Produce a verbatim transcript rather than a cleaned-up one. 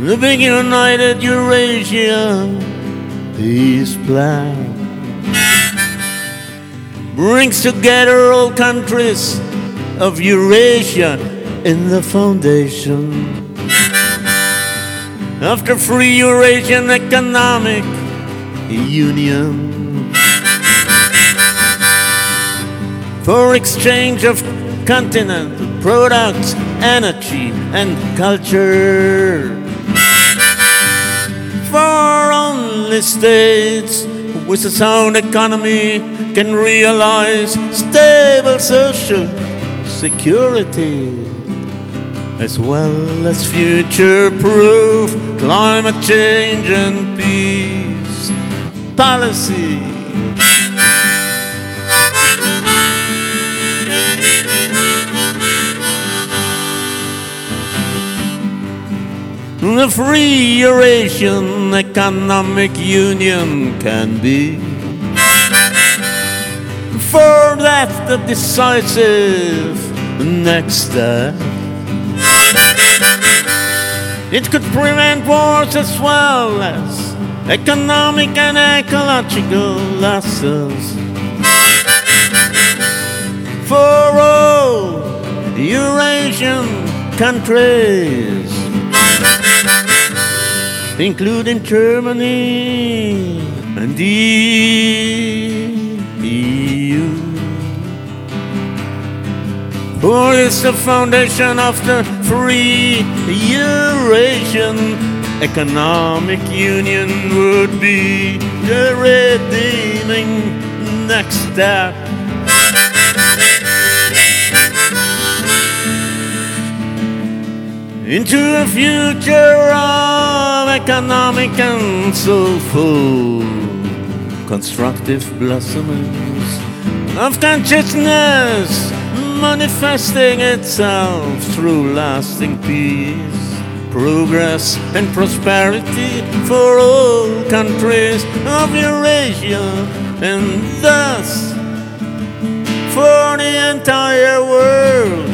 The big united Eurasia peace plan brings together all countries of Eurasia in the foundation of the Free Eurasian Economic Union for exchange of continental products, energy and culture. For only states with a sound economy can realize stable social security, as well as future-proof climate change and peace policy. The Free Eurasian Economic Union can be for that the decisive next step. It could prevent wars as well as economic and ecological losses for all Eurasian countries, including Germany and the E U. For it's the foundation of the Free Eurasian Economic Union would be the redeeming next step. Into a future of economic and soulful constructive blossomings of consciousness manifesting itself through lasting peace, progress and prosperity for all countries of Eurasia, and thus for the entire world.